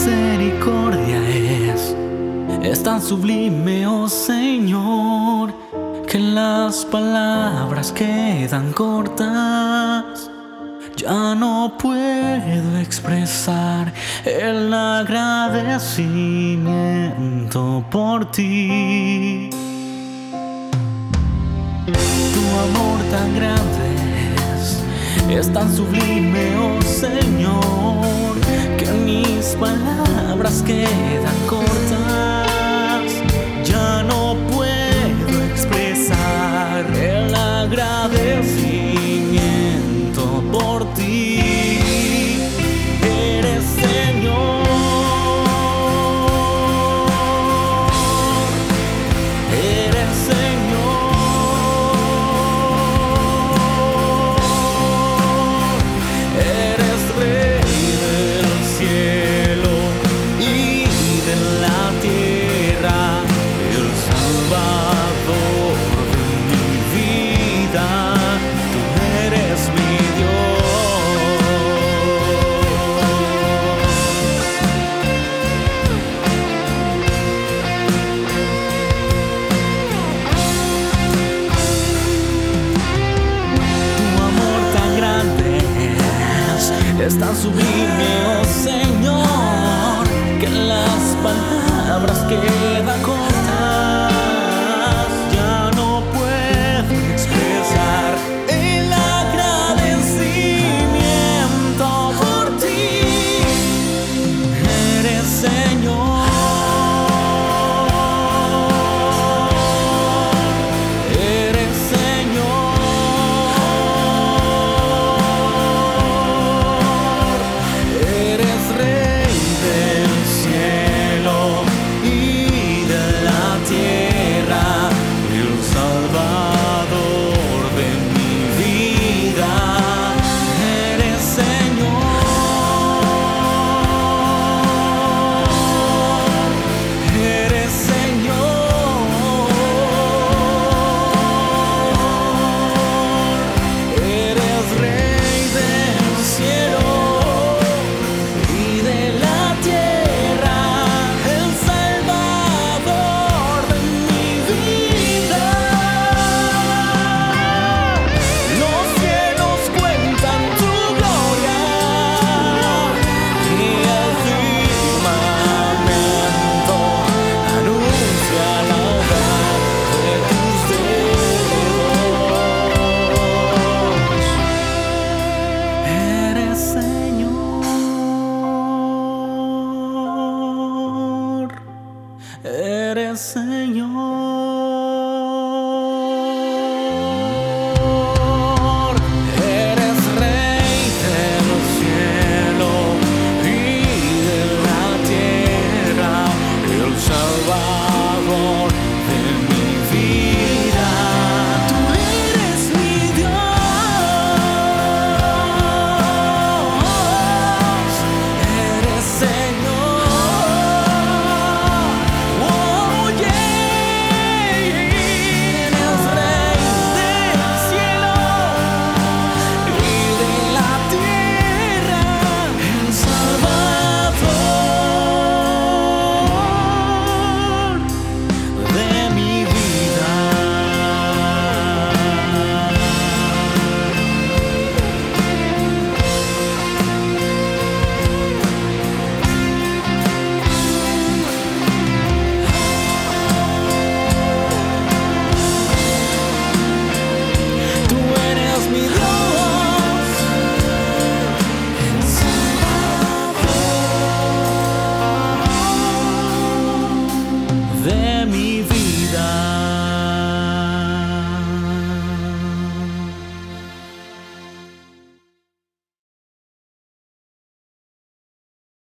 misericordia es tan sublime, oh Señor, que las palabras quedan cortas. Ya no puedo expresar el agradecimiento por ti. Tu amor tan grande es tan sublime, oh Señor, que mis palabras quedan cortas. Ya no puedo expresar el agradecimiento por ti. Eres Señor, eres Señor, eres Rey del cielo y de la tierra, el Salvador de mi vida. Tú eres mi es tan sublime, oh Señor, que las palabras quedan cortas. Ya no puedo expresar el agradecimiento por ti. Eres Señor, eres Señor. Eres Señor.